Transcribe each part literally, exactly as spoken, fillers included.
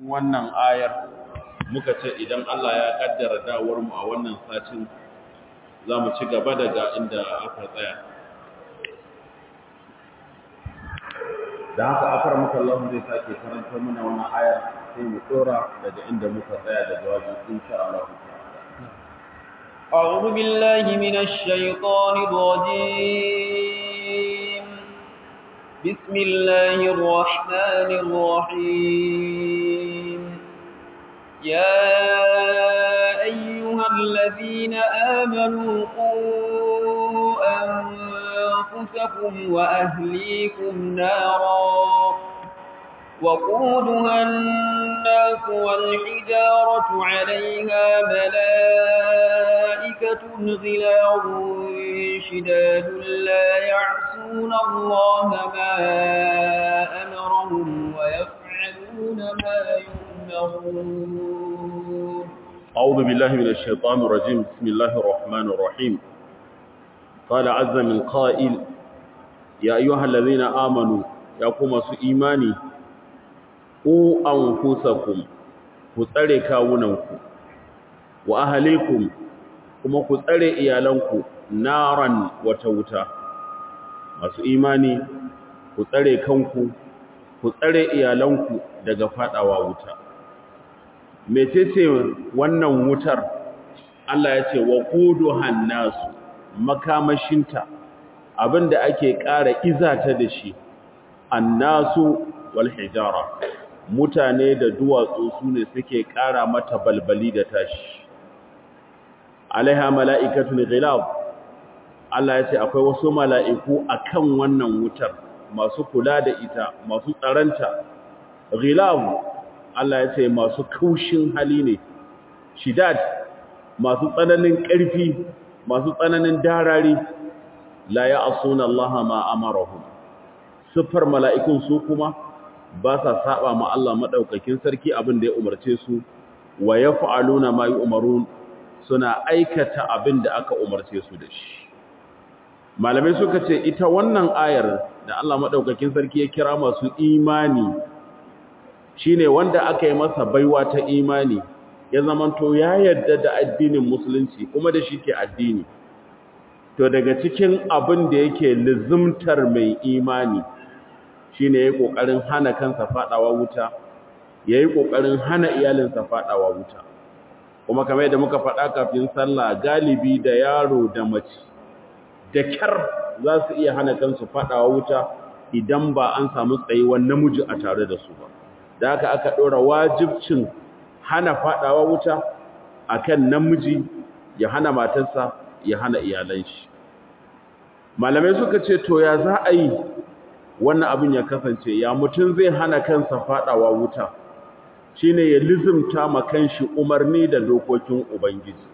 wannan ayar muka ce idan Allah ya kaddara dawar mu a wannan satin za mu ci gaba daga inda aka tsaya. Da haka afar muka Allah zai sake karanta mana wannan ayar sai mu tsora daga inda muka tsaya da jawabi insha Allah. أعوذ بالله من الشيطان الرجيم بسم الله الرحمن الرحيم يا أيها الذين آمنوا قوا أنفسكم وأهليكم نارا وقودها الناس والحجارة عليها ملائكة غلاظ شداد لا يعصون الله ما أمرهم ويفعلون ما يؤمرون. أعوذ بالله من الشيطان الرجيم بسم الله الرحمن الرحيم. قال عز من قائل يا أيها الذين آمنوا يا قوم إيماني ku anfusakum ku tsare kawunanku wa ahlikum kuma ku tsare iyalanku naran wata wuta. Masu imani ku tsare kanku ku tsare iyalanku daga fadawa wuta. Mecece wannan wutar? Allah ya ce wa quduhan nasu, makamashinta abinda ake ƙara izata da shi annasu wal hijara, mutane da duwatsu su ne suke ƙara mata balbali da tashi. Alaiha mala'ikatun ghilab, Allah ya ce akwai wasu mala'iku akan wannan wutar masu kula da ita, masu tsaranta. Ghilab, Allah ya ce masu kaushin hali ne. Shidad, masu tsananin ƙarfi, masu tsananin darari. La ya'asuna Allah ma amarahum. Siffar mala'ikun su kuma ba sa saba ma Allah madaukakin sarki abin da ya umarce su, wa yaf'aluna ma yu'marun, suna aikata abin da aka umarce su da shi. Malamai suka ce ita wannan ayar da Allah madaukakin sarki ya kira masu imani shine wanda aka yi masa baiwa ta imani, ya zamanto ya yarda da addinin musulunci kuma da shi ke addini. To daga cikin abin da yake lizumtar mai imani shine yayi kokarin hana kansa fadawa wuta, yayi kokarin hana iyalinsa fadawa wuta. Kuma kamar yadda muka faɗa kafin sallah, galibi da yaro da mace da kyar za su iya hana kansu fadawa wuta idan ba an samu tsayuwar namiji a tare da su ba. Da haka aka dora wajibcin hana fadawa wuta akan namiji, ya hana matarsa, ya hana iyalan shi. Malamai suka ce to ya za a yi wannan abin ya kasance, ya mutum zai hana kansa fadawa wuta? Shine ya lizumta ma kanshi umarni da dokokin Ubangiji.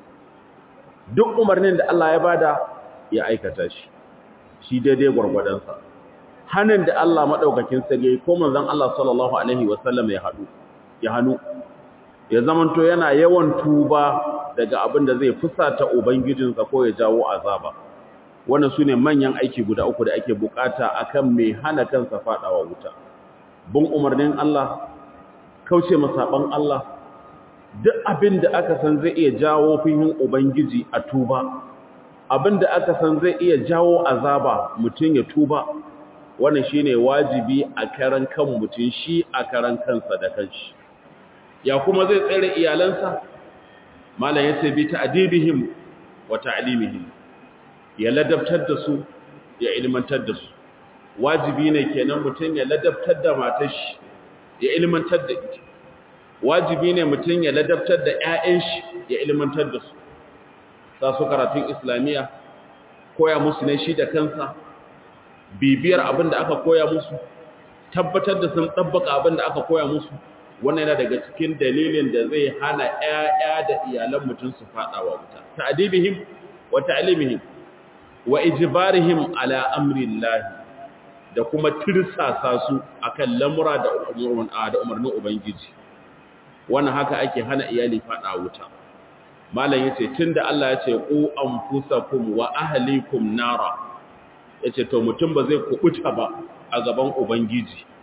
Duk umarnin da Allah ya bada ya aikata shi, shi daidai gwargwadonsa. Hanin da Allah madaukakin sarki ko manzon Allah sallallahu alaihi wasallam ya hadu ya hanu ya zamanto yana yawan tuba daga abin da zai fusata ubangijinsa ko ya jawo azaba. Wannan sune manyan aiki guda uku da ake bukata akan mai hana kansa fadawa wuta. Bin umarnin Allah, kauce masaban Allah, duk abin da aka san zai iya jawo fihin ubangiji a tuba, abin da aka san zai iya jawo azaba mutum ya tuba. Wannan shine wajibi a karan kan mutum shi a karan kansa da kanshi. Ya kuma zai tsare iyalansa? Malam yace bi ta'dibihim wa ta'limihim, ya ladabtar da su, ya ilmantar da su. Wajibi ne kenan mutum ya ladabtar da matar shi, ya ilmantar da ita. Wajibi ne mutum ya ladabtar da ƴaƴan shi, ya ilmantar da su. Sa su karatun Islamiya, koya musu ne shi da kansa, bibiyar abin da aka koya musu, tabbatar da sun tabbaka abin da aka koya musu. Wannan yana daga cikin dalilin da zai hana ƴaƴa da iyalan mutum su fadawa wuta. Ta'dibihim wa ta'limihim wa ijbarihim ala amrillah, da kuma tirsasa su akan lamura da umurun da umarnin ubangiji. Wannan haka ake hana iyali fada wuta. Malam yace tunda Allah yace qu anfusakum wa ahlikum nara, yace to mutum ba zai kubuta ba a gaban ubangiji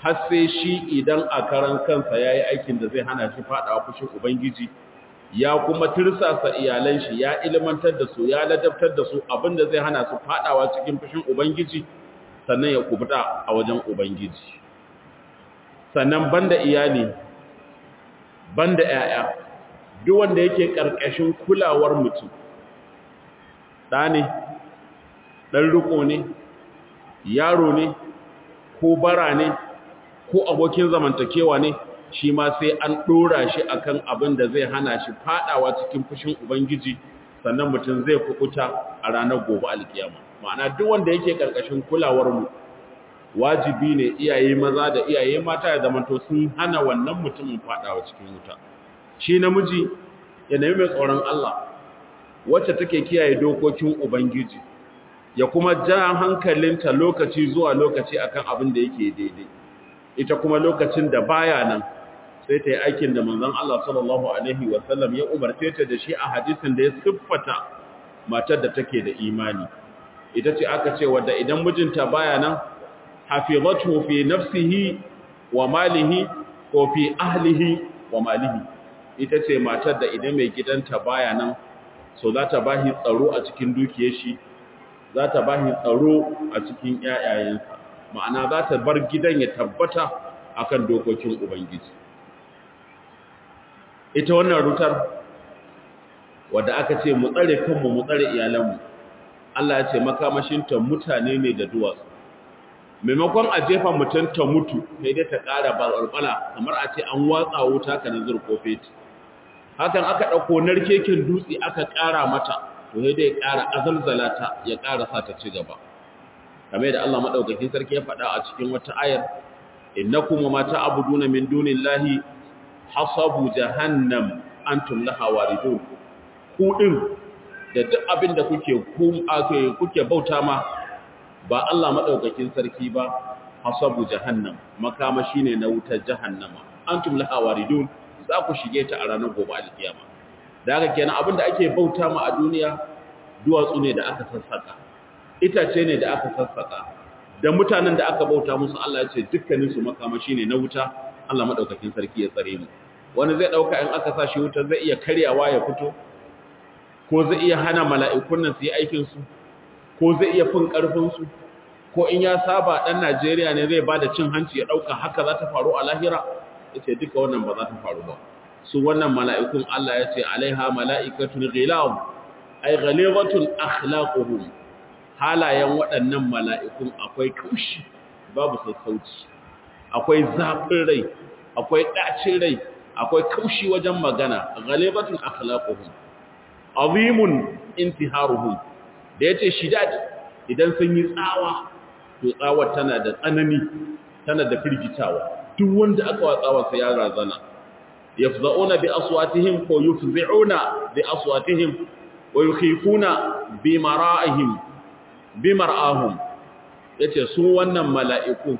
har sai shi idan a karan kansa ya yi aikin da zai hana shi faɗawa fushin Ubangiji, ya kuma tirsasa iyalan shi, ya ilmantar da su, ya ladabtar da su abinda zai hana su faɗawa cikin fushin Ubangiji, sannan ya kubuta a wajen Ubangiji. Sannan banda iyali, banda ‘ya'ya, duk wanda yake ƙarƙashin kulawar mutum, ɗa ne, ɗan riƙo ne, yaro ne, ko bara ne, ko abokin zamantakewa ne, shi ma sai an ɗora shi akan abin da zai hana shi faɗawa cikin fushin Ubangiji, sannan mutum zai kukuta a ranar gobe alkiyama. Ma'ana duk wanda yake ƙarƙashin kulawar mu, wajibi ne iyaye maza da iyaye mata ya zamanto sun hana wannan mutumin faɗawa cikin wuta. Shi namiji ya nemi mai tsoron Allah, wacce take kiyaye dokokin Ubangiji, ya kuma ja hankalinta lokaci zuwa lokaci akan abin da yake daidai. Ita kuma lokacin da baya nan sai ta yi aikin da manzon Allah sallallahu alaihi wasallam ya umarce ta da shi a hadisin da ya siffata matar da take da imani. Ita ce aka ce wadda idan mijinta baya nan, hafizatu fi nafsihi wa malihi ko fi ahlihi wa malihi. Ita ce matar da idan mai gidanta baya nan, so za ta bahi tsaro a cikin dukiyar shi, za ta bahi tsaro a cikin ƴaƴayensa. Ma'ana za ta bar gidan ya tabbata akan dokokin Ubangiji. Ita wannan rutar wadda aka ce mu tsare kanmu mu tsare iyalanmu, Allah ya ce makamashinta mutane ne da duwatsu. Maimakon a jefa mutum ta mutu sai dai ta ƙara balbala kamar a ce an watsa wuta ka nazar kofeti. Hakan aka ɗauko narkekin dutse aka ƙara mata, to sai dai ya ƙara azalzala ta ya ƙara sa ta ci gaba. Kamar da Allah madaukakin sarki ya faɗa a cikin wata ayar, innakum ma ta'buduna min dunillahi hasabu jahannam antum laha waridun. Ku din da duk abin da kuke kuke bauta ma ba Allah madaukakin sarki ba, hasabu jahannam, makamashi ne na wutar jahannama, antum laha waridun, za ku shige ta a ranar gobe alkiyama. Da haka kenan abin da ake bauta ma a duniya duwatsu ne da aka sassaka, itace ne da aka sassaka, da mutanen da aka bauta musu Allah ya ce dukkanin su makamashi ne na wuta. Allah madaukakin sarki ya tsare mu. Wani zai dauka in aka sa shi wuta zai iya karyawa ya fito, ko zai iya hana mala'ikun nan su yi aikin su, ko zai iya fin karfin su, ko in ya saba dan Najeriya ne zai bada cin hanci ya dauka haka za ta faru a lahira. Yace duka wannan ba za ta faru ba. Su wannan mala'ikun Allah ya ce alaiha mala'ikatun ghilab ay ghalizatul akhlaquhum. Halayen waɗannan mala'ikun akwai kaushi babu sassauci, akwai zafin rai, akwai ɗacin rai, akwai kaushi wajen magana, ghalizatul akhlaquhum azimun intiharuhum. Da yace shidad, idan sun yi tsawa to tsawar tana da tsanani, tana da firgitawa, duk wanda aka wa tsawar sa ya razana. Yafza'una bi aswatihim ko yufzi'una bi aswatihim wa yukhifuna bi mara'ihim bi mar'ahum. Yace su wannan mala'iku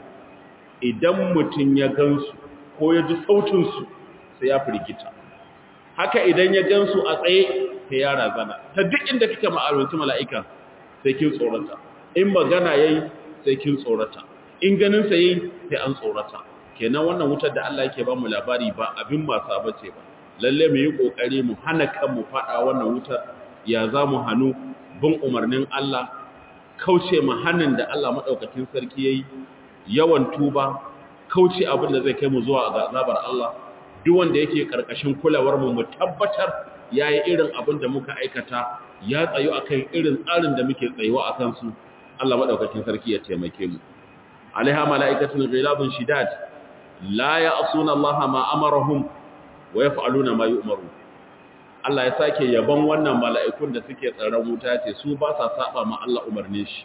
idan mutun ya gansu ko ya ji sautin su sai ya firgita, haka idan ya gansu a tsaye sai ya razana. Ta duk inda kike ma'arunci mala'ika sai kin tsorata, in magana yayi sai kin tsorata, in ganin sa yayi sai an tsorata. Kenan wannan wutar da Allah yake ba mu labari ba abin wasa bace ba. Lalle mu yi kokari mu hana kanmu fada wannan wutar. Ya za mu hanu bin umarnin Allah, kauce mu hanin da Allah madaukakin sarki yayi, yawan tuba, kauce abin da zai kai mu zuwa ga azabar Allah. Duk wanda yake karkashin kulawar mu mu tabbatar yayi irin abin da muka aikata, ya tsayu akan irin tsarin da muke tsayuwa akan su. Allah madaukakin sarki ya taimake mu. Alaiha mala'ikatun ghilabun shidad la ya'suna Allah ma amarahum wa yaf'aluna ma yu'maru. Allah ya sake yaban wannan mala'ikun da suke tsaron wuta, ce su ba sa saba ma Allah umarnin shi.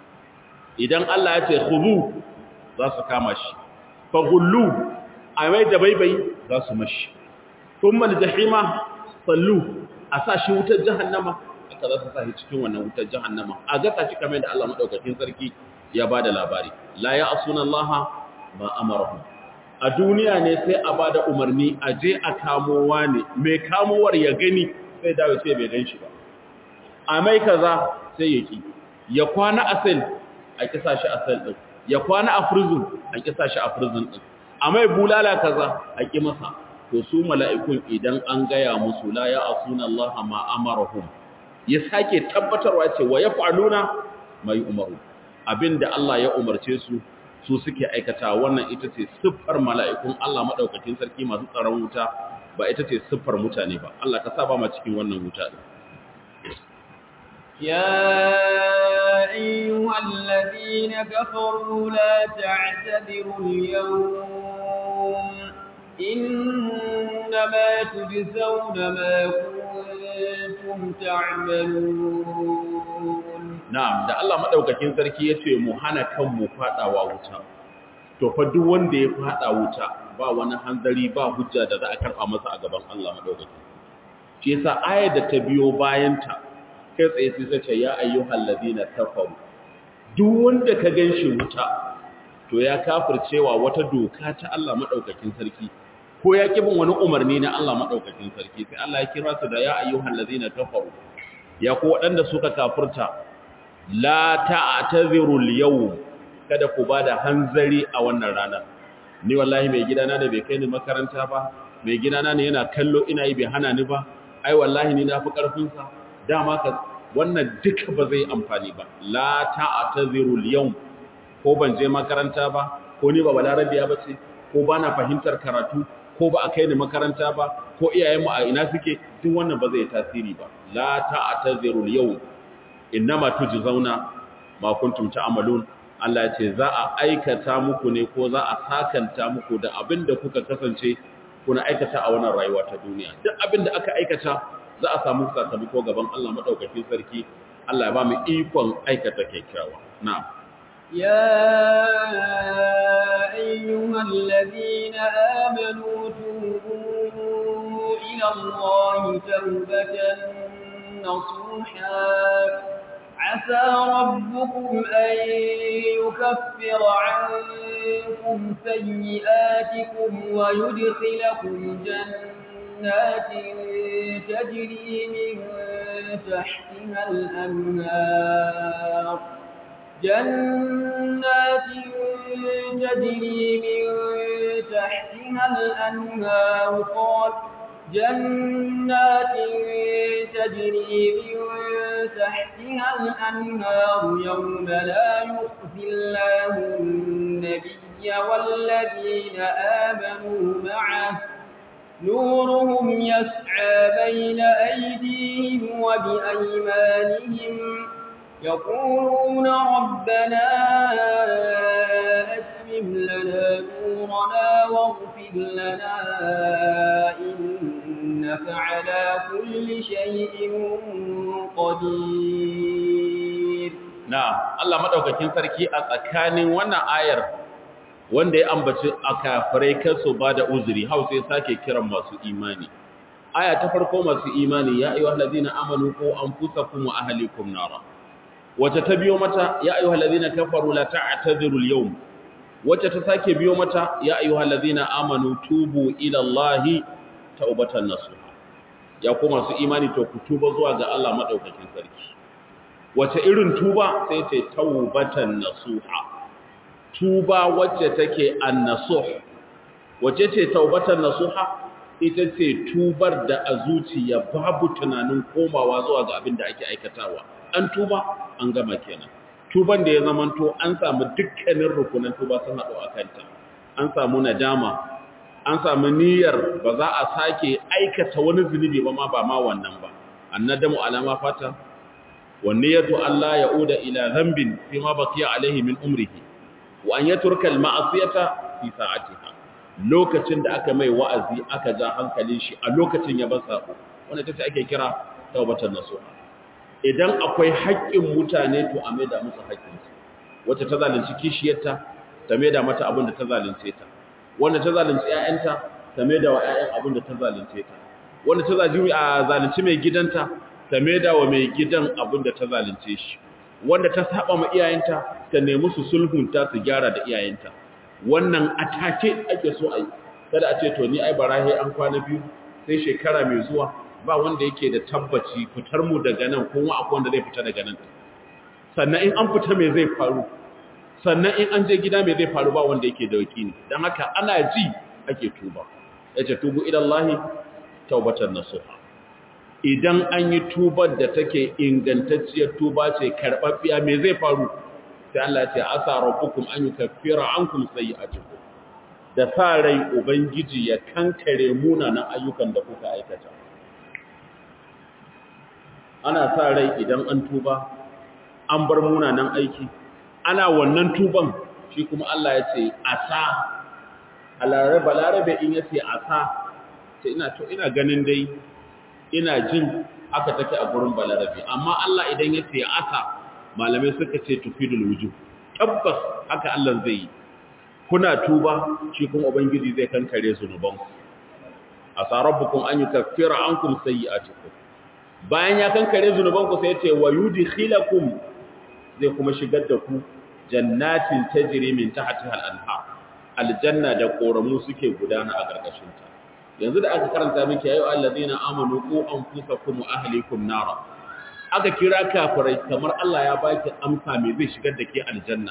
Idan Allah ya ce khudhu za su kama shi, fa gullu amai da baibai za su mashi, thumma al-jahima sallu a sa shi wutar jahannama, aka za su sa shi cikin wannan wutar jahannama a gasa shi kamar da Allah madaukakin sarki ya bada labari. La ya'suna Allah ma amarahum. A duniya ne sai a bada umarni a je a kamowa ne, mai kamowar ya gani sai dawo sai bai gan shi ba, a mai kaza sai ya ki, ya kwana a sel a kisa shi a sel ɗin, ya kwana a prison an kisa shi a prison din a mai bulala kaza a ki masa to su mala'ikun idan an gaya musu la ya asuna Allah ma amarahum ya sake tabbatarwa ce wa yaf'aluna mai umaru abinda Allah ya umarce su su suke aikata wannan ita ce siffar mala'ikun Allah madaukakin sarki masu tsaron wuta ba ita ce siffar mutane ba Allah ka saba ma cikin wannan wuta din يا أيها الذين كفروا لا تعتذروا اليوم إنما تجزون ما كنتم تعملون نعم da Allah madaukakin sarki yace mu hana kanmu fadawa wuta to fa duk wanda ya fada wuta ba wani hanzari ba hujja da za a karba masa a gaban Allah madaukakin shi yasa ayar da ta biyo bayan ta kai tsaye sai ta ce ya ayyuhal ladina kafaru duk wanda ka ganshi wuta to ya kafircewa wata doka ta Allah madaukakin sarki ko ya kibin wani umarni na Allah madaukakin sarki sai Allah ya kira su da ya ayyuhal ladina kafaru ya ku wadanda suka kafirta la ta'tazirul yawm kada ku bada hanzari a wannan rana ni wallahi mai gidana da bai kai ni makaranta ba mai gidana ne yana kallo ina yi bai hana ni ba ai wallahi ni na fi karfin sa dama ka wannan duka ba zai amfani ba la ta'tazirul yawm ko ban je makaranta ba ko ni ba balarabiya bace ko bana fahimtar karatu ko ba a kai ni makaranta ba ko iyayenmu a ina suke duk wannan ba zai tasiri ba la ta'tazirul yawm innama tujzauna ma kuntum ta'malun Allah ya ce za a aikata muku ne ko za a sakanta muku da abinda kuka kasance kuna aikata a wannan rayuwa ta duniya duk abinda aka aikata za a samu sakamako gaban Allah madaukakin sarki Allah ya ba mu ikon aikata kyakkyawa na'am يا أيها الذين آمنوا توبوا إلى الله توبة نصوحا عسى ربكم أن يكفر عنكم سيئاتكم ويدخلكم جنات تجري من تحتها الأنهار جنات تجري من تحتها الأنهار قال جنات تجري من تحتها الأنهار يوم لا يخزي الله النبي والذين آمنوا معه نورهم يسعى بين أيديهم وبأيمانهم يقولون ربنا أتمم لنا نورنا واغفر لنا إنك على كل شيء قدير نعم الله مدوكاكين sarki a tsakanin wannan ayar wanda ya ambaci akafirai kansu ba da uzuri hausa ya sake kiran masu imani aya ta farko masu imani ya ayyuhallazina amanu qu anfusakum wa ahlikum nara wacce ta biyo mata ya ayyuhal ladina kafaru la ta'tazirul yawm wacce ta sake biyo mata ya ayyuhal ladina amanu tubu ila allahi taubatan nasuha ya kuma su imani to ku tuba zuwa ga Allah madaukakin sarki wacce irin tuba sai ce taubatan nasuha tuba wacce take an-nasuh wacce ce taubatan nasuha ita ce tubar da a zuciya babu tunanin komawa zuwa ga abin da ake aikatawa an tuba an gama kenan tuban da ya zamanto an samu dukkanin rukunan tuba sun haɗu a kanta an samu nadama an samu niyyar ba za a sake aikata wani zunubi ba ma ba ma wannan ba annadamu alama fata wan niyyatu alla yauda ila dhanbin fi ma baqiya alaihi min umrihi wa an yatruka al ma'siyata fi sa'atiha lokacin da aka mai wa'azi aka ja hankalin shi a lokacin ya bar sako wannan tace ake kira taubatan nasuha idan akwai haƙƙin mutane to a maida musu haƙƙinsu wacce ta zalunci kishiyarta ta maida mata abin da ta zalunce ta wanda ta zalunci ƴaƴanta ta maida wa ƴaƴan abin da ta zalunce ta wanda ta zalunci mai gidanta ta maida wa mai gidan abin da ta zalunce shi wanda ta saba ma iyayenta ta nemi su sulhunta su gyara da iyayenta wannan atake ake so a yi kada a ce to ni ai barahe an kwana biyu sai shekara mai zuwa ba wanda yake da tabbaci fitar mu daga nan kuma akwai wanda zai fita daga nan sannan in an fita me zai faru sannan in an je gida mai zai faru ba wanda yake da yakini dan haka ana ji ake tuba yace tubu ila Allah taubatan nasuha idan an yi tubar da take ingantacciyar tuba ce karbabbiya me zai faru sai Allah ya ce asa rabbukum an yukaffira ankum sayi'atikum da sa rai ubangiji ya kankare munanan ayyukan da kuka aikata ana sa rai idan an tuba an bar munanan aiki ana wannan tuban shi kuma Allah ya ce asa alarabe larabe in ya ce asa ce ina to ina ganin dai ina jin aka take a gurin balarabe amma Allah idan ya ce asa malamai suka ce tufidul wujub tabbas haka Allah zai yi kuna tuba shi kuma ubangiji zai kankare zunubanku asa rabbukum an yukaffira ankum sayi'atikum bayan ya kankare zunubanku sai ya ce wa yudkhilakum zai kuma shigar da ku jannatin tajri min tahtiha al-anhar aljanna da koramu suke gudana a karkashin ta yanzu da aka karanta miki ayu allazina amanu qu anfusakum wa ahlikum nara aka kira kafirai kamar Allah ya baki amsa me zai shigar da ke aljanna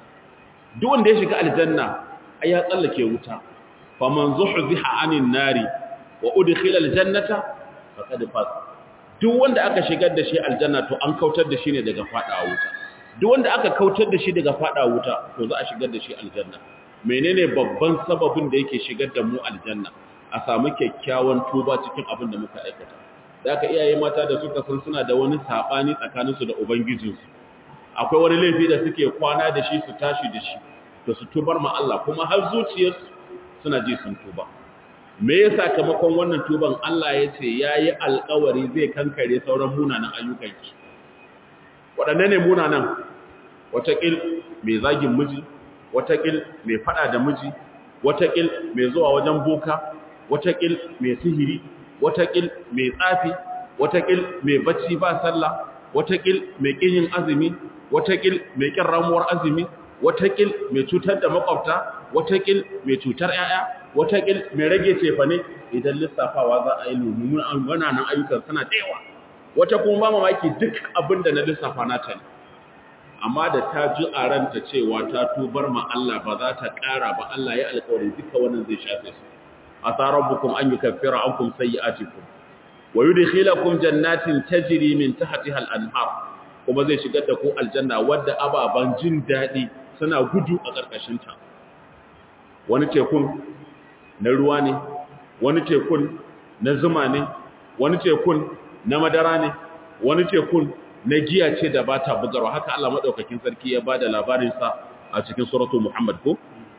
duk wanda ya shiga aljanna ai ya tsallake wuta faman zuhziha anin nari wa udkhila aljannata faqad faz duk wanda aka shigar da shi aljanna to an kautar da shi ne daga fada wuta duk wanda aka kautar da shi daga fada wuta to za a shigar da shi aljanna menene babban sababin da yake shigar da mu aljanna a samu kyakkyawan tuba cikin abin da muka aikata da aka iyaye mata da suka san suna da wani sabani tsakaninsu da ubangijinsu akwai wani laifi da suke kwana da shi su tashi da shi to su tubar ma Allah kuma har zuciyarsu suna ji sun tuba me ya sakamakon wannan tuban Allah ya ce yayi alƙawari zai kankare sauran munanan ayyukanki waɗanne ne munanan watakil mai zagin miji watakil mai fada da miji watakil mai zuwa wajen boka watakil mai sihiri watakil mai tsafi watakil mai bacci ba sallah watakil mai kin azumi watakil mai kin ramuwar azumi watakil mai cutar da makwabta watakil mai cutar yaya watakil mai rage cefane idan lissafawa za a yi mummunan nan ayyukan suna tsewa wata kuma ba mamaki duk abin da na lissafa na ta ne amma da ta ji a ranta cewa ta tubar ma Allah ba za ta ƙara ba Allah ya alƙawari duka wannan zai shafe su asa rabbukum an yukaffira ankum sayyi'atikum wa yudkhilakum jannatin tajri min tahtiha al-anhar kuma zai shigar da ku aljanna wadda ababan jin dadi suna gudu a ƙarƙashin ta wani tekun na ruwa ne wani tekun na zuma ne wani tekun na madara ne wani tekun na giya ce da ba ta bugarwa haka Allah madaukakin sarki ya bada labarin sa a cikin suratul Muhammad ko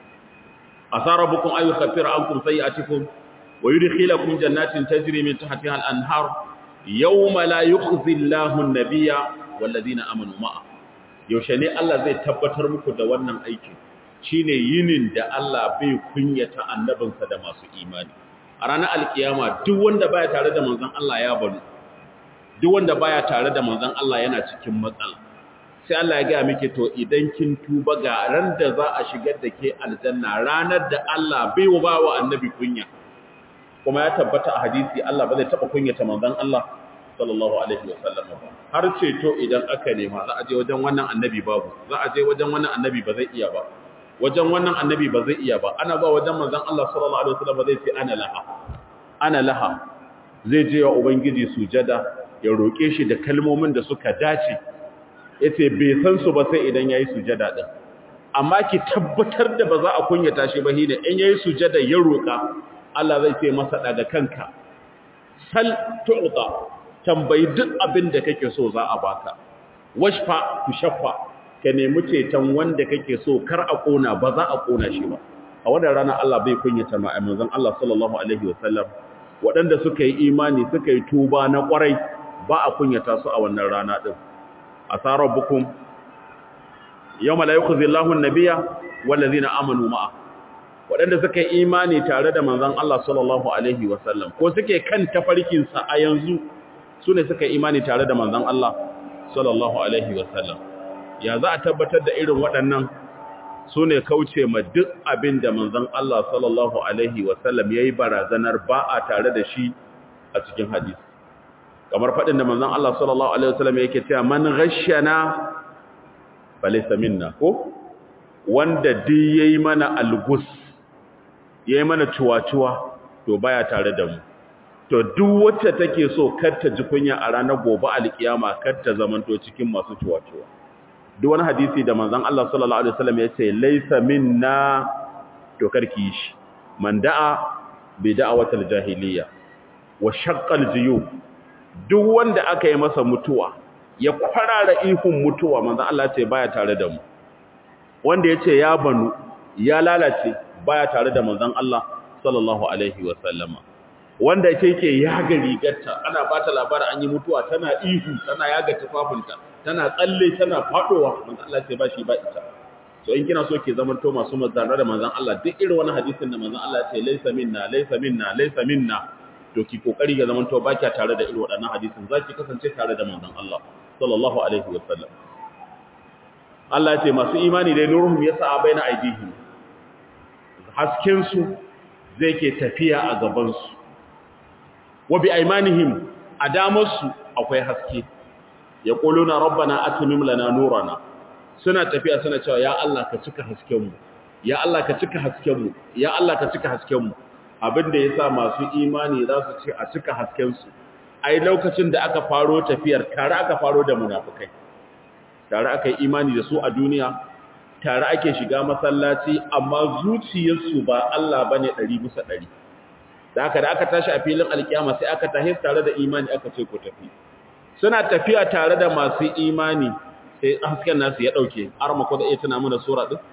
asarabukum ayu khaffira ankum sayi'atikum wa yudkhilakum jannatin tajri min tahtiha al-anhar yawma la yukhzi Allahu an-nabiyya wal ladina amanu ma'a yaushe ne Allah zai tabbatar muku da wannan aiki shine yinin da Allah bai kunyata annabinsa da masu imani a ranar alkiyama duk wanda baya tare da manzon Allah ya banu duk wanda baya tare da manzon Allah yana cikin matsala sai Allah ya ga miki to idan kin tuba ga ran da za a shigar da ke aljanna ranar da Allah bai wa bawa annabi kunya kuma ya tabbata a hadisi Allah ba zai taba kunyata manzon Allah sallallahu alaihi wasallam ba har ce to idan aka nema za a je wajen wannan annabi babu za a je wajen wannan annabi ba zai iya ba wajen wannan annabi ba zai iya ba ana ba wajen manzon Allah sallallahu alaihi wasallam ba zai ce ana laha ana laha zai je wa ubangiji sujada ya roƙe shi da kalmomin da suka dace yace bai san su ba sai idan yayi sujada din amma ki tabbatar da ba za a kunyata shi ba hine in yayi sujada ya roƙa Allah zai ce masa daga kanka sal tu'ta tambayi duk abin da kake so za a baka washfa tushaffa ka nemi ceton wanda kake so kar a kona ba za a kona shi ba a wannan rana Allah bai kunyata ma manzon Allah sallallahu alaihi wasallam waɗanda suka yi imani suka yi tuba na ƙwarai ba a kunyata su a wannan rana din asarabukum yawma la yukhzi Allahu an-nabiyya wal ladina amanu ma'a waɗanda suka yi imani tare da manzon Allah sallallahu alaihi wasallam ko suke kan tafarkin sa a yanzu sune suka yi imani tare da manzon Allah sallallahu alaihi wasallam ya za a tabbatar da irin waɗannan su ne kauce ma duk abin da manzon Allah sallallahu alaihi wasallam ya yi barazanar ba a tare da shi a cikin hadisi kamar faɗin da manzon Allah sallallahu alaihi wasallam yake cewa man ghashana falaysa minna ko wanda duk yayi mana algus yayi mana cuwa-cuwa to baya tare da mu to duk wacce take so kar ta ji kunya a ranar gobe alkiyama kar ta zamanto cikin masu cuwa-cuwa duk wani hadisi da manzon Allah sallallahu alaihi wasallam ya ce laysa minna to karki shi man da'a bi da'awatil jahiliya wa shaqqal juyub duk wanda aka yi masa mutuwa ya kwarara ihun mutuwa manzon Allah ce baya tare da mu wanda yace ya banu ya lalace baya tare da manzon Allah sallallahu alaihi wasallama wanda yake yaga rigarta ana bata labarin an yi mutuwa tana ihu tana yaga tufafinta tana tsalle tana fadowa manzon Allah ce ba shi ba ita so in kina so ke zaman to masu mazana da manzon Allah duk irin wani hadisin da manzon Allah ya ce laysa minna laysa minna laysa minna to ki kokari ga zaman to ba kya tare da irin waɗannan hadisin zaki kasance tare da manzon Allah sallallahu alaihi wasallam Allah ya ce masu imani dai nuruhum yasa baina aidihim hasken su zai ke tafiya a gaban su wa bi aymanihim adamar su akwai haske yaquluna rabbana atmim lana nurana suna tafiya suna cewa ya Allah ka cika hasken mu ya Allah ka cika hasken mu ya Allah ka cika hasken mu abinda yasa masu imani za su ce a cika hasken su ai lokacin da aka faro tafiyar tare aka faro da munafikai tare aka yi imani da su a duniya tare ake shiga masallaci amma zuciyarsu ba Allah bane ɗari bisa ɗari da haka da aka tashi a filin alkiyama sai aka tahi tare da imani aka ce ku tafi suna tafiya tare da masu imani sai hasken nasu ya dauke har ma ko da iya tuna mana sura din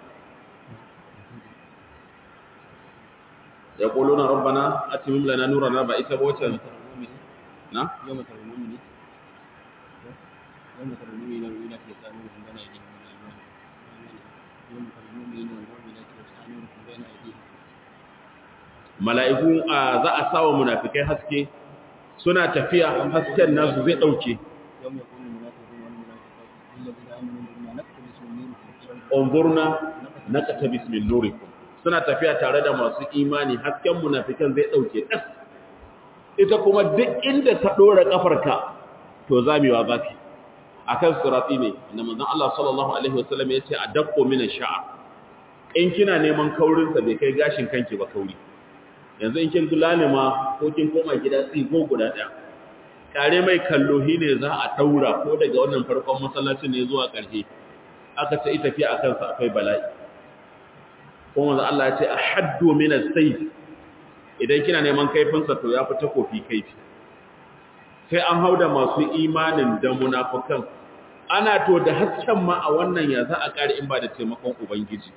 ya quluna rabbana atimim lana nurana ba ita ba wacce na yawma tarmuni yawma tarmuni na ila fi sanu bana yi yawma tarmuni na ila fi sanu bana yi mala'iku za a sawa munafikai haske suna tafiya hasken nasu zai dauke unzurna naqtabis min nurikum suna tafiya tare da masu imani hasken munafikan zai dauke das ita kuma duk inda ta dora kafarka to zamewa zaki akan sirati ne inda manzon Allah sallallahu alaihi wasallam yace adaqqu min ash-sha'r in kina neman kaurin sa bai kai gashin kanki ba kauri yanzu in kin gulane ma ko kin koma gida tsigo guda daya kare mai kallohi ne za a daura ko daga wannan farkon masallacin ne zuwa ƙarshe aka ce ita fi akan sa akwai bala'i kuma manzo Allah ya ce ahaddu min as-sayf idan kina neman kaifin sa to ya fi takofi kaifi sai an hauda masu imanin da munafikan ana to da hasken ma a wannan ya za a kare in ba da taimakon ubangiji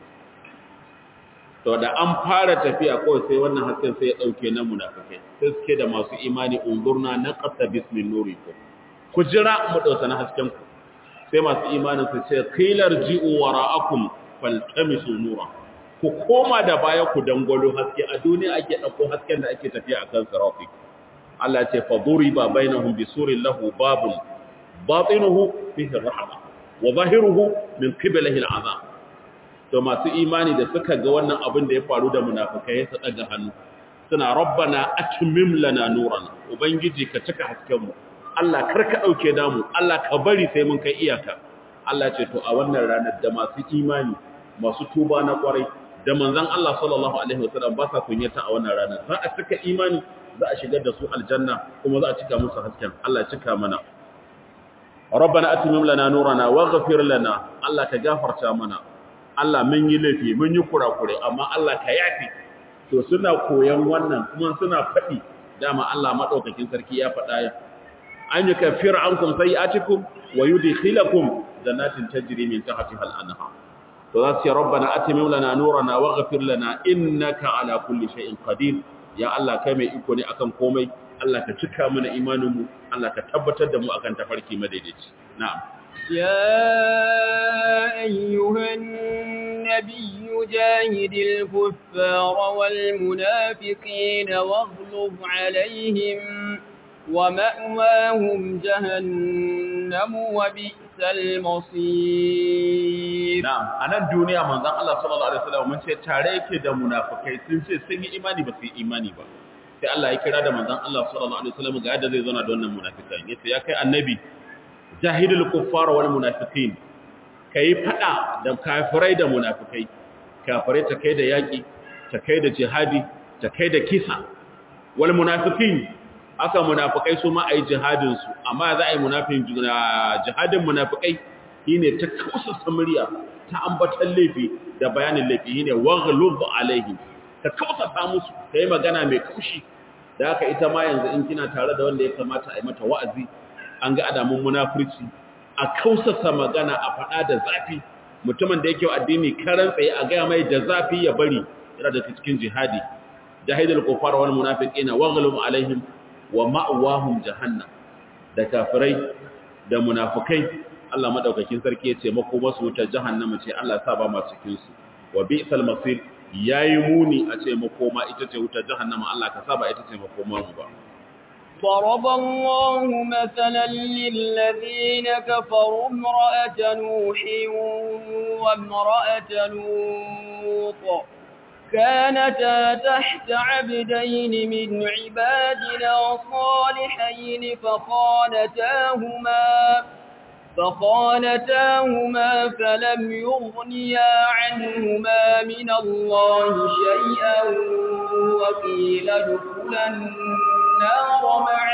to da an fara tafiya kawai sai wannan hasken sai ya dauke na munafikai sai suke da masu imani unzurna naqata bismin nurikum ku jira mu dauka na hasken ku sai masu imanin su ce qilar ji'u wara'akum faltamisu nura ku koma da baya ku dangwalo haske a duniya ake dauko hasken da ake tafiya akan sirafi Allah ya ce fa duriba bainahum bisurin lahu babun batinuhu fihi rahma wa zahiruhu min qiblihi al'azab to masu imani da suka ga wannan abin da ya faru da munafikai su daga hannu suna rabbana atmim lana nurana ubangiji ka cika hasken mu Allah karka dauke damu Allah ka bari sai mun kai iyaka Allah ce to a wannan ranar da masu imani masu tuba na kwarai da manzon Allah sallallahu alaihi wasallam ba sa kunyata a wannan ranar za a cika imani za a shigar da su aljanna kuma za a cika musu hasken Allah ya cika mana rabbana atmim lana nurana waghfir lana Allah ka gafarta mana Allah mun yi laifi mun yi kurakure amma Allah ka yafi to suna koyan wannan kuma suna faɗi dama Allah madaukakin sarki ya faɗa ya an yukaffira ankum sayi'atikum wa yudkhilakum jannatin tajri min tahtiha al-anhar to za su ce rabbana atimim lana nurana waghfir lana innaka ala kulli shay'in qadir ya Allah kai mai iko ne akan komai Allah ka cika mana imaninmu Allah ka tabbatar da mu akan tafarki madaidaici na'am يا أيها النبي جاهد الكفار والمنافقين واغلظ عليهم ومأواهم جهنم وبئس المصير نعم أنا الدنيا من ذا الله صلى الله عليه وسلم من شيء تاريخ دا منافقين سنشي سنجي إيماني بس إيماني با sai Allah ya kira da manzon Allah sallallahu alaihi wasallam ga yadda zai zauna da wannan munafikai yace ya kai annabi jahidul kuffar wal munafiqin kai fada da kafirai da munafikai kafirai ta kai da yaki ta kai da jihadi ta kai da kisa wal munafiqin aka munafikai su ma ayi jihadin su amma za a yi munafin jihadin munafikai shine ta kausa samariya ta ambatan laifi da bayanin laifi shine waghlub alaihim ka kausa ta musu kai magana mai kaushi da haka ita ma yanzu in kina tare da wanda ya kamata a yi mata wa'azi an ga adamun munafurci a kausasa magana a faɗa da zafi mutumin da yake addini karan tsaye a gaya mai da zafi ya bari yana da cikin jihadi jahidul kufar wal munafiqina waghlum alaihim wa ma'wahum jahannam da kafirai da munafikai Allah madaukakin sarki ya ce makoma su wuta jahannama ce Allah sa ba masu cikin su wa bi'sal masir yayi muni a ce makoma ita ce wuta jahannama Allah ka saba ita ce makoma mu ba ضرب الله مثلا للذين كفروا امرأة نوح وامرأة لوط كانتا تحت عبدين من عبادنا صالحين فخانتاهما فخانتاهما فلم يغنيا عنهما من الله شيئا وقيل ادخلا النار مع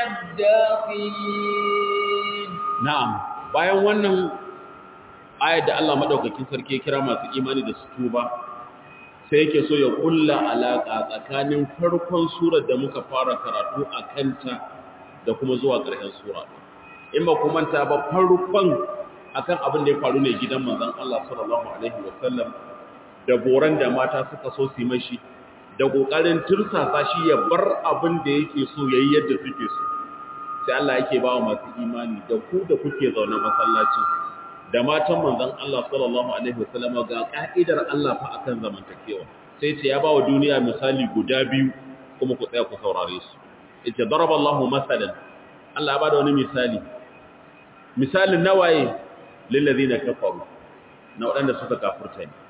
الداخلين. نعم bayan wannan ayat da Allah madaukakin sarki ya kira masu imani da su tuba sai yake so ya kulla alaka tsakanin farkon surar da muka fara karatu a kanta da kuma zuwa ƙarshen sura in ba kuma ta ba farkon akan abin da ya faru ne gidan manzon Allah sallallahu alaihi wasallam da boran da mata suka so su mashi da kokarin tursasa shi ya bar abin da yake so yayi yadda suke so sai Allah yake ba wa masu imani da ku da kuke zaune masallacin da matan manzon Allah sallallahu alaihi wasallam ga ka'idar Allah fa akan zamantakewa sai ce ya ba wa duniya misali guda biyu kuma ku tsaya ku saurare su ita daraballahu masalan Allah ba da wani misali misalin nawaye lil ladina kafaru na wadanda suka kafirta ne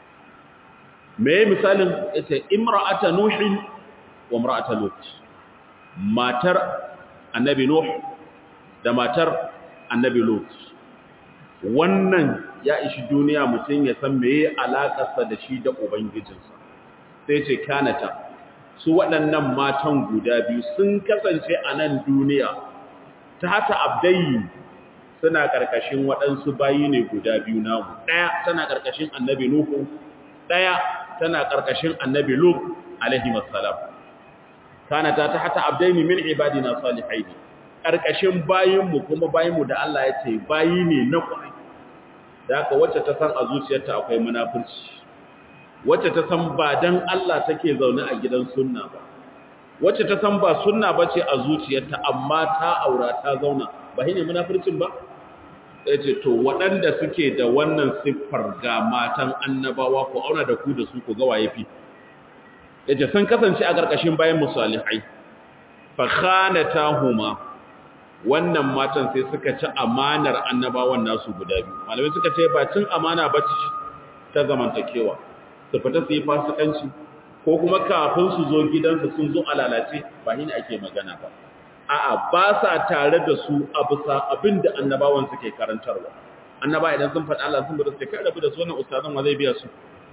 me misalin ita imra'ata nuhin wa imra'ata lut matar annabi nuh da matar annabi lut wannan ya ishi duniya mutum ya san meye alakarsa da shi da ubangijinsa sai ce kanata su waɗannan matan guda biyu sun kasance a nan duniya ta hata abdayi suna ƙarƙashin waɗansu bayi ne guda biyu namu ɗaya tana ƙarƙashin annabi nuhu ɗaya tana ƙarƙashin annabi lut alaihi wassalam kanata ta hata abdayi min ibadina salihaini ƙarƙashin bayinmu kuma bayinmu da Allah ya ce bayi ne na ƙwarai da haka wacce ta san a zuciyarta akwai munafurci wacce ta san ba dan Allah take zaune a gidan sunna ba wacce ta san ba sunna bace a zuciyarta amma ta aura ta zauna ba shine munafurcin ba yace to waɗanda suke da wannan siffar ga matan annabawa ko auna da ku da su ku ga waye fi yace sun kasance a ƙarƙashin bayan musalihai fa khanatahuma wannan matan sai suka ci amanar annabawan nasu guda biyu malamai suka ce ba cin amana ba ce ta zamantakewa su fita su yi fasikanci ko kuma kafin su zo gidansu sun zo alalace ba shi ne ake magana ba a'a ba sa tare da su a bisa abin da annabawan suke karantarwa annaba idan sun faɗa Allah sun bada su kai rabu da su wannan ustazan wa zai biya su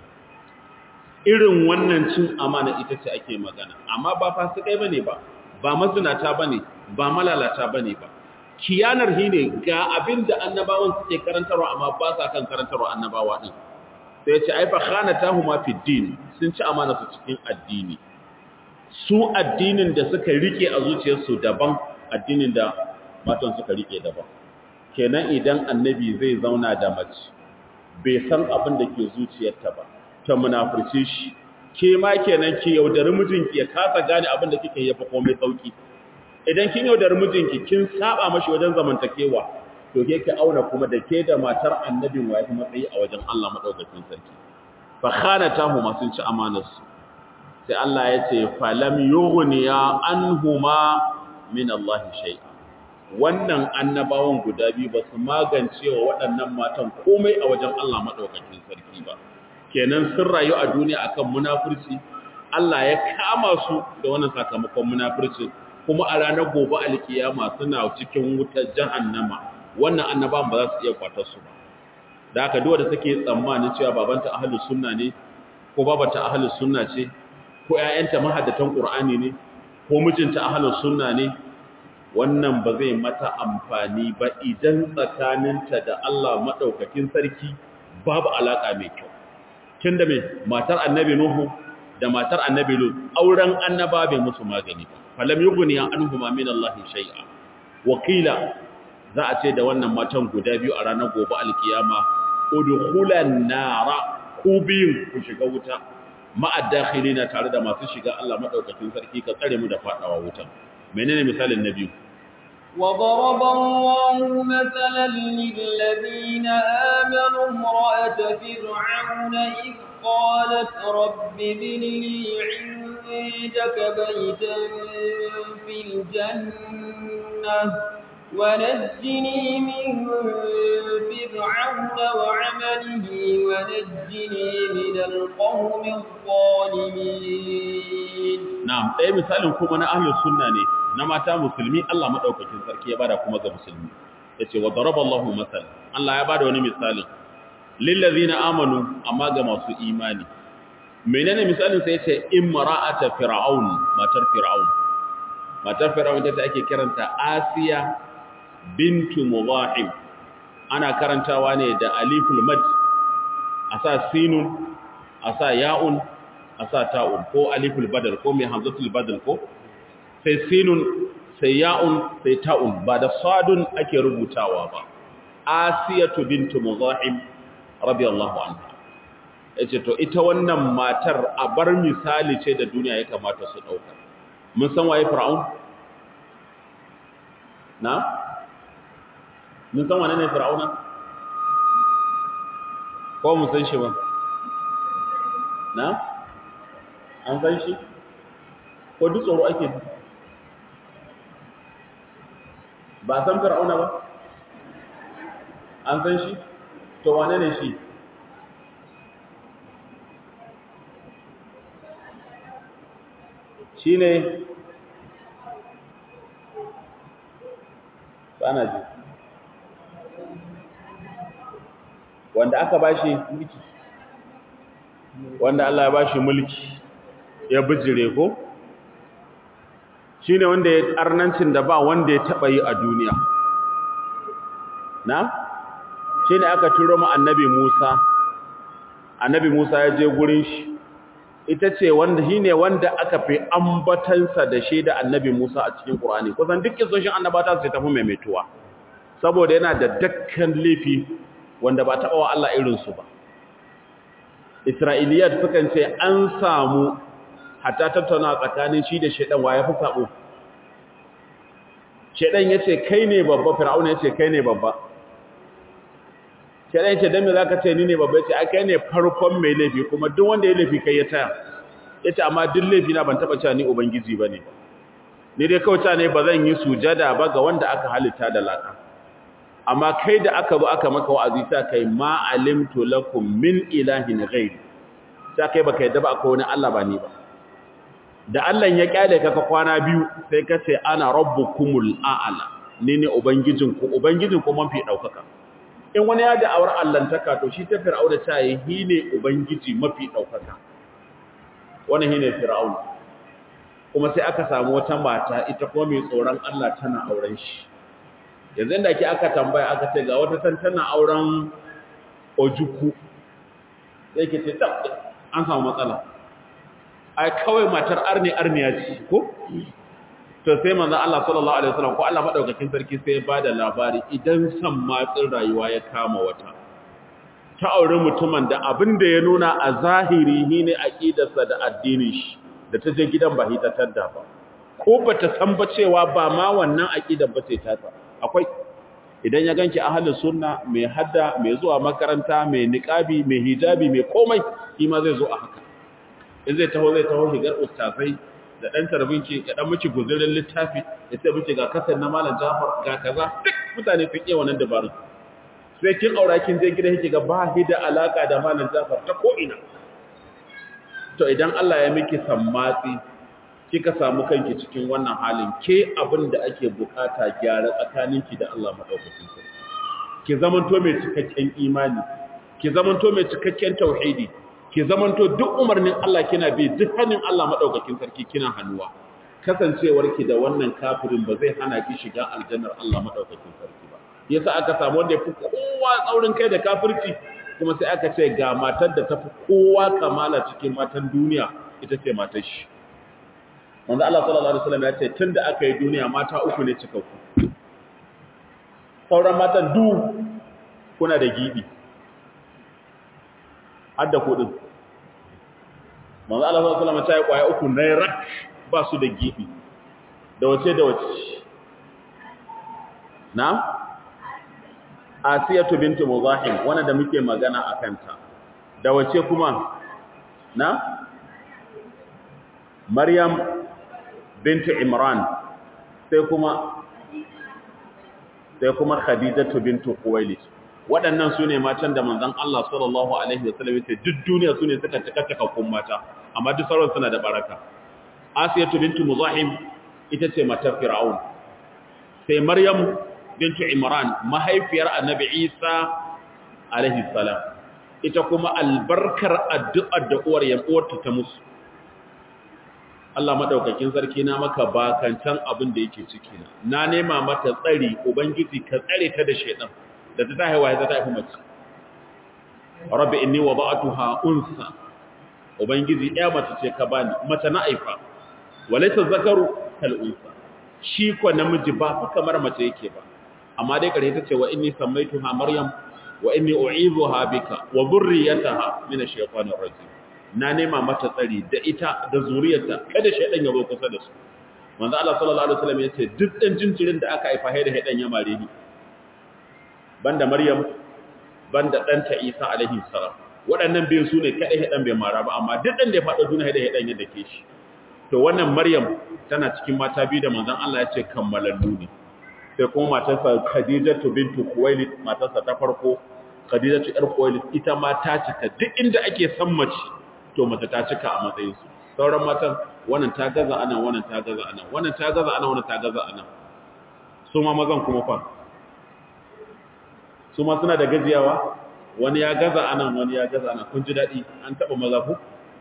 irin wannan cin amana ita ce ake magana amma ba fasikai bane ba ba mazinata bane ba malalata bane ba kiyanar hine ga abinda annabawan suke karantarwa amma ba sa kan karantarwa annabawa din sai ce ai fa khanatahuma fi din sun ci amana su cikin addini su addinin da suka rike a zuciyarsu daban addinin da matan suka rike daban kenan idan annabi zai zauna da mace bai san abin da ke zuciyarta ba ta munafurce shi ke ma kenan ki yaudari mijinki ya kasa gane abin da kike yafa komai sauki idan kin yaudari mijinki kin saba mashi wajen zamantakewa to ke ki auna kuma da ke da matar annabin waye matsayi a wajen Allah madaukakin sarki fa khanatahu ma sun ci amanar su sai Allah ya ce falam yughniya anhuma min Allah shay'a wannan annabawan guda biyu ba su magance wa waɗannan matan komai a wajen Allah madaukakin sarki ba kenan sun rayu a duniya akan munafurci Allah ya kama su da wannan sakamakon munafurci kuma a ranar gobe alkiyama suna cikin wutar jahannama wannan annabawan ba za su iya kwatar su ba da haka duwa da take tsammanin cewa babanta ahlus sunna ne ko babanta ahlus sunna ce ko ƴaƴanta mahaddatan qur'ani ne ko mijinta ahlus sunna ne wannan ba zai mata amfani ba idan tsakaninta da Allah madaukakin sarki babu alaka mai kyau tunda me matar annabi nuhu da matar annabi lut auren annaba bai musu magani ba falam yughni anhuma min Allah shay'a wakila za a ce da wannan matan guda biyu a ranar gobe alkiyama udkhulan nara ku biyun ku shiga wuta ma'adakhilina tare da masu shiga Allah madaukakin sarki ka tsare mu da fadawa wutan menene misalin nabi وضرب الله مثلا للذين آمنوا امرأة فرعون إذ قالت رب ابن لي عندك بيتا في الجنة ونجني من فرعون وعمله ونجني من القوم الظالمين. نعم، أي مثال كما أهل السنة نما تا مسلمي الله مدaukakin sarki ya bada kuma ga musulmi yace wa daraballahu masal Allah ya bada wani misali lil ladina amanu amma ga masu imani menene misalin sai yace imra'ata fir'aun matar fir'aun matar fir'aun da ake kiranta Asiya bintu Mudahim ana karantawa ne da aliful mad asa sinun asa ya'un asa ta'un ko aliful badal ko mai hamzatul badal ko sai sinun sai ya'un sai ta'un ba da sadun ake rubutawa ba Asiyatu bintu Mudahim radiyallahu anha yace to ita wannan matar a bar misali ce da duniya ya kamata su dauka mun san waye fir'aun na mun san wane ne fir'auna ko mun san shi ba na an san shi ko duk tsoro ake ba san fir'auna ba an san shi to wane ne shi shine bana ji wanda aka bashi mulki wanda Allah ya bashi mulki ya bijire ko shine wanda ya arnancin da ba wanda ya taba yi a duniya na shine aka turo mu annabi Musa annabi Musa ya je gurin shi ita ce wanda shine wanda aka fi ambatansa da shi da annabi Musa a cikin Qur'ani kusan duk kisoshin annabata su tafi maimaituwa saboda yana da dakkan laifi wanda ba taɓa wa Allah irinsu ba Isra'iliyat sukan ce an samu hatta tattauna tsakanin shi da shedan wa ya fi sabo shedan yace kai ne babba fir'auna yace kai ne babba shedan yace dan me zaka ce ni ne babba yace ai kai ne farkon mai laifi kuma duk wanda ya laifi kai ya taya yace amma duk laifi na ban taba cewa ni ubangiji bane ni dai kawai ne bazan yi sujada ba ga wanda aka halitta da laka amma kai da aka zo aka maka wa'azi ta kai ma alimtu lakum min ilahin ghairi ta kai baka yadda ba akwai wani Allah ba ni ba da Allah ya kyale ka kwana biyu sai ka ce ana rabbukumul a'la ni ne ubangijinku ubangijinku mafi daukaka in wani ya da awar allantaka to shi ta fir'auna ta yi hi ne ubangiji mafi daukaka wannan hi ne fir'auna kuma sai aka samu wata mata ita kuma mai tsoron Allah tana auren shi yanzu da ke aka tambaya aka ce ga wata san tana auren ojuku sai ke ce an samu matsala ai kawai matar arni arniya ce ko to sai manzon Allah sallallahu alaihi wasallam ko Allah madaukakin sarki sai ba da labari idan san matsin rayuwa ya kama wata ta aure mutumin da abin da ya nuna a zahiri ne aqidarsa da addinin shi da ta je gidan ba hita tadda ba ko bata san ba cewa ba ma wannan aqidar ba sai ta akwai idan ya ganki ahlus sunna mai hadda mai zuwa makaranta mai niqabi mai hijabi mai komai shi ma zai zo a haka in zai taho zai taho shigar ustazai da dan tarbinki ya dan miki guzurin littafi ya sai miki ga kasan na malam Jafar ga kaza duk mutane sun iya wannan dabarun sai kin aura kin je gidan kike ga ba hida alaka da malam Jafar ta ko ina to idan Allah ya miki sammatsi kika samu kanki cikin wannan halin ke abin da ake bukata gyara tsakaninki da Allah madaukakin sarki ki zamanto mai cikakken imani ki zamanto mai cikakken tauhidi ki zamanto duk umarnin Allah kina bi duk hannun Allah madaukakin sarki kina hannuwa kasancewar ki da wannan kafirin ba zai hana ki shiga aljannar Allah madaukakin sarki ba yasa aka samu wanda yafi kowa tsaurin kai da kafirci kuma sai aka ce ga matar da tafi kowa kamala cikin matan duniya ita ce matar shi wanda Allah sallallahu alaihi wasallam ya ce tunda aka yi duniya mata uku ne cikakku sauran matan du kuna da gibi hadda kudin manzo Allah sallallahu alaihi wasallam ya ce kwaya uku ne rak ba su da gibi da wace da wace na Asiyatu bintu Muzahim wanda da muke magana akan ta da wace kuma na Maryam bintu Imran sai kuma sai kuma Khadijatu bintu Khuwailid waɗannan sune matan da manzon Allah sallallahu alaihi wasallam yace duk duniya sune suka cika cikakkun mata amma duk sauran suna da baraka Asiyatu bintu Muzahim ita ce matar Fir'aun sai Maryam bintu Imran mahaifiyar Annabi Isa alaihi salam ita kuma albarkar addu'ar da uwar yan'uwarta ta musu Allah madaukakin sarki na maka bakancan abin da yake ciki na na nema mata tsari ubangiji ka tsare ta da shedan da ta tahi waye ta tafi mace rabbi inni wada'tuha unsa ubangiji ya mace ce ka bani mace na aifa walaysa zakaru kal unsa shi ko namiji ba fa kamar mace yake ba amma dai kare ta ce wa inni sammaituha maryam wa inni u'izuha bika wa dhurriyyataha min ash-shaytanir rajim na nema mata tsari da ita da zuriyarta kada shaydan ya zo kusa da su manzo Allah sallallahu alaihi wasallam yace duk dan jinjirin da aka haifa haida shaydan ya mare ni banda maryam banda danta Isa alaihi salam waɗannan biyu sune kada shaydan bai mara ba amma duk dan da ya faɗa duniya haida shaydan ya dake shi to wannan maryam tana cikin mata biyu da manzon Allah yace kammalallu ne sai kuma matarsa Khadijatu bintu Khuwailid matarsa ta farko Khadijatu yar Khuwailid ita ma ta cika duk inda ake san mace to mace ta cika a matsayin su sauran matan wannan ta gaza anan wannan ta gaza anan wannan ta gaza anan wannan ta gaza anan su ma mazan kuma fa su ma suna da gajiyawa wani ya gaza anan wani ya gaza anan kun ji dadi an taba maza ku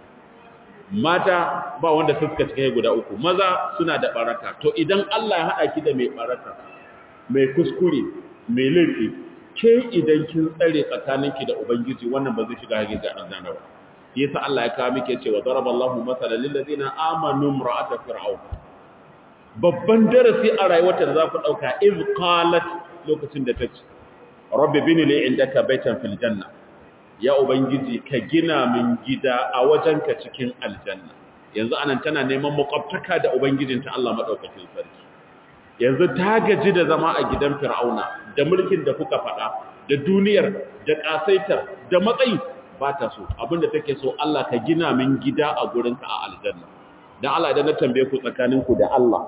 mata ba wanda suka cika guda uku maza suna da baraka to idan Allah ya hada ki da mai baraka mai kuskure mai laifi ke idan kin tsare tsakaninki da ubangiji wannan ba zai shiga hage ga aljanna ba yasa Allah ya kawo miki cewa daraballahu masalan lil ladina amanu imra'at fir'aun babban darasi a rayuwarta da za ku dauka iz qalat lokacin da tace rabbi bini li indaka baitan fil janna ya ubangiji ka gina min gida a wajenka cikin aljanna yanzu anan tana neman makwabtaka da ubangijinta Allah madaukakin sarki yanzu ta gaji da zama a gidan fir'auna da mulkin da kuka faɗa da duniyar da ƙasaitar da matsayi ba ta so abinda take so Allah ka gina min gida a gurinka a aljanna dan Allah idan na tambaye ku tsakaninku da Allah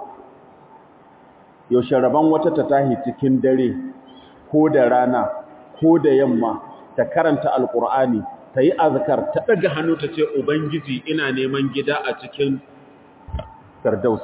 yaushe raban wata ta tahi cikin dare ko da rana ko da yamma ta karanta alqur'ani ta yi azkar ta daga hannu ta ce ubangiji ina neman gida a cikin firdaus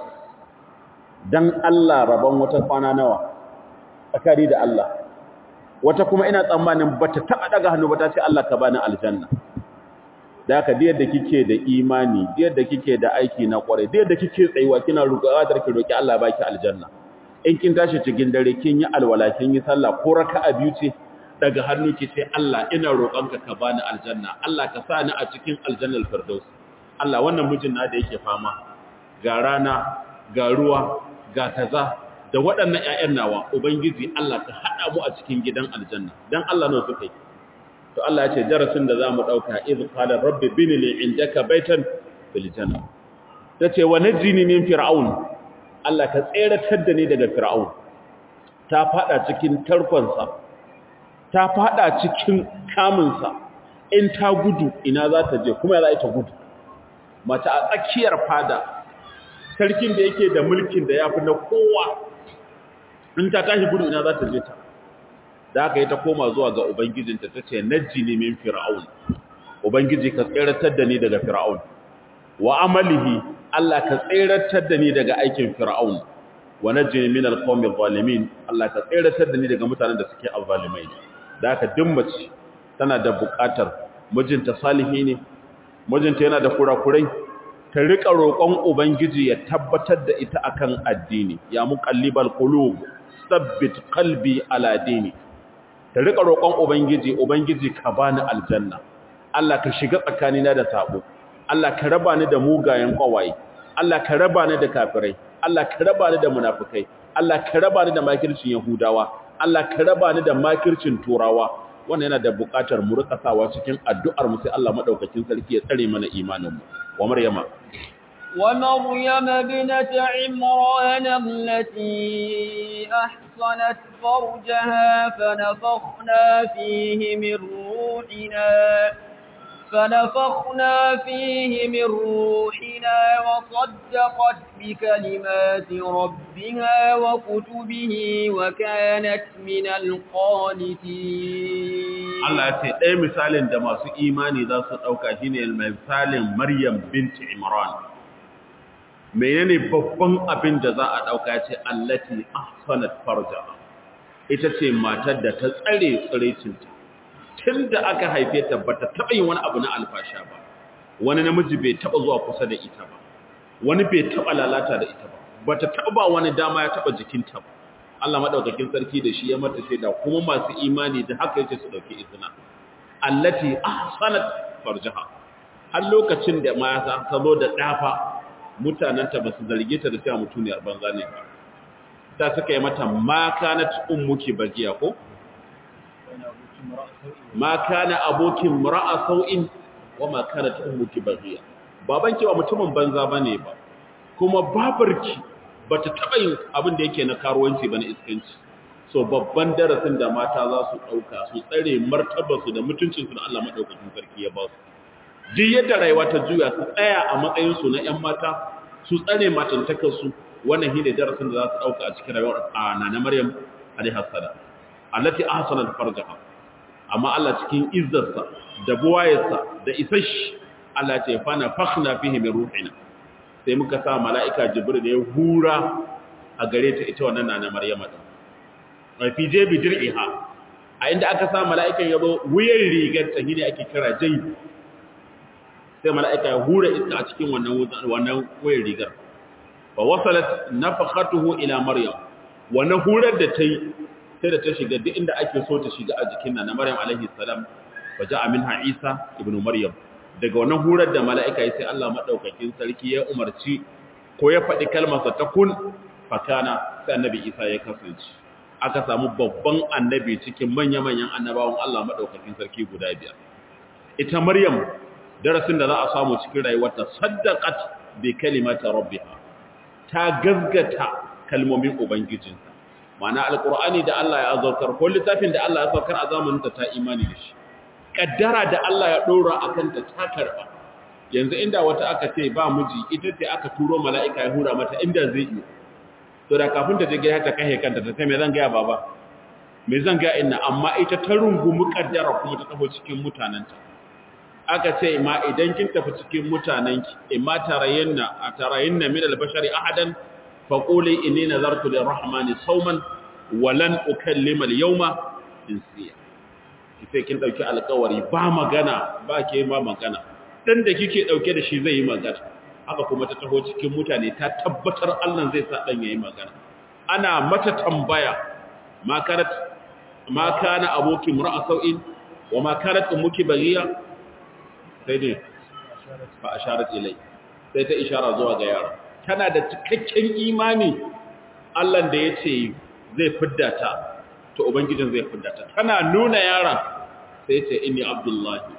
dan Allah rabon wata kwana nawa tsakari da Allah wata kuma ina tsammanin bata taba daga hannu ba ta ce Allah ka bani aljanna da haka da yadda kike da imani da yadda kike da aiki na kware da yadda kike tsayuwa kina roƙawa da kike roki Allah baki aljanna in kin tashi cikin dare kin yi alwala kin yi sallah ko raka'a biyu ce daga hannu ki ce Allah ina roƙonka ka bani aljanna Allah ka sa ni a cikin aljannal firdaus Allah wannan mijin na da yake fama ga rana ga ruwa ga kaza da waɗannan ƴaƴan nawa ubangiji Allah ka hada mu a cikin gidan aljanna dan Allah ne suka yi to Allah ya ce darasin da zamu dauka iz qala rabbi bini li indaka baitan fil janna tace wa najini min fir'aun Allah ka tseratar da ni daga fir'aun ta fada cikin tarkonsa ta fada cikin kamunsa in ta gudu ina za ta je kuma za ta gudu mace a tsakiyar fada sarkin da yake da mulkin da yafi na kowa in ta tashi gudu ina za ta je ta da haka ta koma zuwa ga ubangijinta ta ce najjini min fir'aun ubangiji ka tseratar da ni daga fir'aun wa amalihi Allah ka tseratar da ni daga aikin fir'aun wa najjini min alqawmi adh-dhalimin Allah ka tseratar da ni daga mutanen da suke azzalimai da haka dimmaci tana da buƙatar mijinta salihi ne, mijinta yana da kurakurai, ta riƙa roƙon Ubangiji ya tabbatar da ita akan addini, ya muqallibal qulub sabbit qalbi ala dini. Ta riƙa roƙon Ubangiji, Ubangiji ka bani aljanna, Allah ka shiga tsakanina da sabo, Allah ka raba ni da mugayen ƙwawaye, Allah ka raba ni da kafirai, Allah ka raba ni da munafikai, Allah ka raba ni da makircin Yahudawa, Allah ka raba ni da makircin Turawa. Wannan yana da buƙatar mu rika sawa cikin addu'ar mu sai Allah madaukakin sarki ya tsare mana imanin mu. Wa Maryama wa Maryama binat Imran allati ahsanat farjaha fanafakhna fihi min ruhina فنفخنا فيه من روحنا وصدقت بكلمات ربها وكتبه وكانت من القانتين. الله يسي ɗaya misalin da masu imani za su ɗauka shine misalin Maryam bint Imran. Menene babban abin da za a ɗauka ce allati ahsanat farjaha, ita ce matar da ta tsare tsirecinta tun da aka haife ta bata taɓa yin wani abu na alfasha ba, wani namiji bai taɓa zuwa kusa da ita ba, wani bai taɓa lalata da ita ba, bata taɓa ba wani dama ya taɓa jikinta ba. Allah madaukakin sarki da shi ya mata shaida, kuma masu imani da haka yace su dauki izina. Allati ahsanat farjaha, har lokacin da mata ta zo da dafa mutananta ba su zarge ta da cewa mutuniyar banza ne ba, ta suka yi mata ma kanat ummuki bagiya ko ma kana abokin mura'a sau'in wa ma kanat ummuki baghiya, babanki ba mutumin banza bane ba, kuma babarki bata taba yin abin da yake na karuwanci bane iskanci. So babban darasin da mata za su dauka su tsare martabarsu da mutuncin su da Allah madaukakin sarki ya ba su. Duk yadda rayuwa ta juya su tsaya a matsayin su na ƴan mata, su tsare matantakar su. Wannan shine darasin da za su dauka a cikin rayuwar Nana Maryam alaiha salam, allati ahsanat farjaha. Amma Allah cikin izzarsa da buwayarsa da isashi, Allah ce fana fakhna fihi min ruhina, sai muka sa mala'ika Jibril ya hura a gare ta ita wannan Nana Maryama din. Wa fi jabi dir'iha, a inda aka sa mala'ikan yazo wuyan rigar ta ne ake kira jayb, sai mala'ika ya hura iska a cikin wannan wannan wuyan rigar. Fa wasalat nafakhatuhu ila Maryam, wannan hurar da ta yi sai da ta shiga duk inda ake so ta shiga a jikin na Maryam alaihi salam. Fa ja'a minha Isa ibn Maryam, daga wannan hurar da mala'ika ya sai Allah madaukakin sarki ya umarci ko ya faɗi kalmar sa ta kun fakana, sai annabi Isa ya kasance. Aka samu babban annabi cikin manya-manyan annabawan Allah madaukakin sarki guda biyar. Ita Maryam, darasin da za a samu cikin rayuwarta, saddaqat bi kalimati rabbiha, ta gazgata kalmomin ubangijinta. Ma'ana alqur'ani da Allah ya azurkar ko littafin da Allah ya saukar a zamaninta ta imani da shi, kaddara da Allah ya dora akan ta ta karba. Yanzu inda wata aka ce ba miji, ita ce aka turo mala'ika ya hura mata inda zai yi, to da kafin ta je gida ta kashe kanta ta ce me zan ga baba, me zan ga inna, amma ita ta rungumi kaddara kuma ta tafi cikin mutananta. Aka ce ma idan kin tafi cikin mutananki, imma tarayinna atarayinna min al-bashari ahadan faƙuli inni nazartu lirrahmani sauman walan ukallima al-yawma insiya. Sai kin dauki alƙawari ba magana, ba ke ma magana, dan da kike dauke da shi zai yi magana. Haka kuma ta taho cikin mutane ta tabbatar Allah zai sa dan yayi magana. Ana mata tambaya, ma kanat ma kana abuki mur'a sau'in wa ma kanat ummuki baghiya, sai ne fa asharat ilai, sai ta ishara zuwa ga yaro. Tana da cikakken imani Allah da ya ce zai fidda ta, to Ubangijin zai fidda ta. Tana nuna yaron sai ce inni Abdullahi,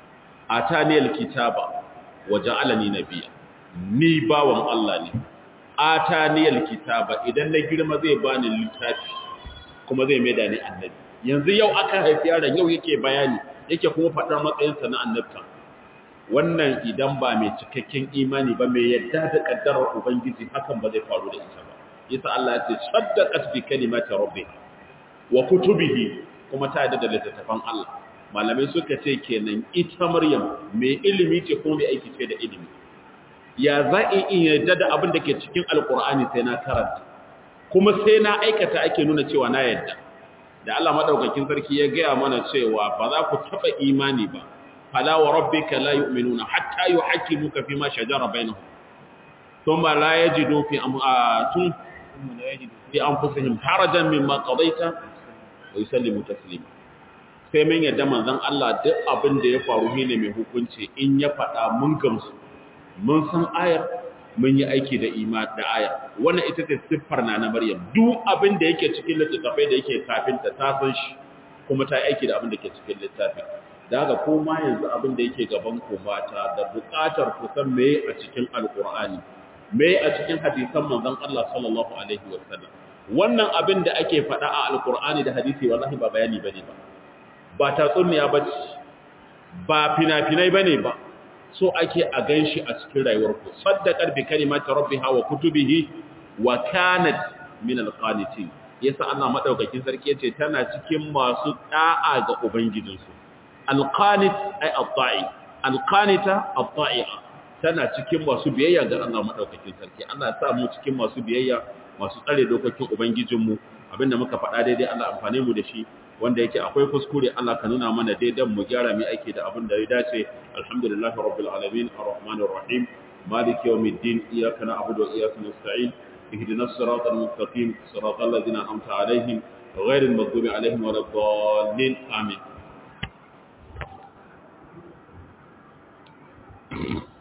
atani alkitaba wa ja'alani nabiyya, ni bawan Allah ne. Atani alkitaba, idan na girma zai bani littafi kuma zai maida ni annabi. Yanzu yau aka haifi yaron, yau yake bayani, yake kuma faɗar matsayinsa na annabta. Wannan idan ba mai cikakken imani ba, mai yadda da kaddarar ubangiji, hakan ba zai faru da ita ba. Yasa Allah ya ce saddaqat bi kalimati rabbiha wa kutubihi, kuma ta yadda da littattafan Allah. Malamai suka ce kenan ita Maryam mai ilimi ce kuma mai aiki ce da ilimi. Ya za'i in yadda da abin da ke cikin alkur'ani sai na karanta, kuma sai na aikata ake nuna cewa na yadda. da Allah madaukakin sarki ya gaya mana cewa ba za ku taba imani ba fala wa rabbika la yu'minuna hatta yuhaqqimuka fima shajara bainahum thumma la yajidu fi am'atun fi anfusihim harajan mimma qadaita wa yusallimu taslima sai mun yadda manzon Allah duk abin da ya faru ne mai hukunci in ya faɗa mun gamsu mun san ayar mun yi aiki da ima da ayar wannan ita ce siffar na na Maryam duk abin da yake cikin littafai da yake kafin ta ta san shi kuma ta aiki da abin da ke cikin littafin da haka ko ma yanzu abin da yake gaban ku mata da buƙatar ku san me a cikin alqur'ani me a cikin hadisan manzon Allah sallallahu alaihi wasallam wannan abin da ake faɗa a alqur'ani da hadisi wallahi ba bayani bane ba ba tatsuniya bace ba fina-finai bane ba so ake a ganshi a cikin rayuwarku saddaqat bi kalimati rabbiha wa kutubihi wa kanat min alqanitin yasa Allah madaukakin sarki yace tana cikin masu da'a ga ubangijinsu alqanit ay at-ta'i alqanita at-ta'i'a tana cikin masu biyayya ga Allah madaukakin sarki Allah ya sa mu cikin masu biyayya masu tsare dokokin ubangijinmu abinda muka faɗa daidai Allah amfane mu da shi wanda yake akwai kuskure Allah ka nuna mana daidan mu gyara mu aiki da abin da ya dace alhamdulillahi rabbil alamin arrahmanir rahim maliki yawmiddin iyyaka na'budu wa iyyaka nasta'in ihdinas siratal mustaqim siratal ladzina an'amta alaihim ghayril maghdubi alaihim waladdallin amin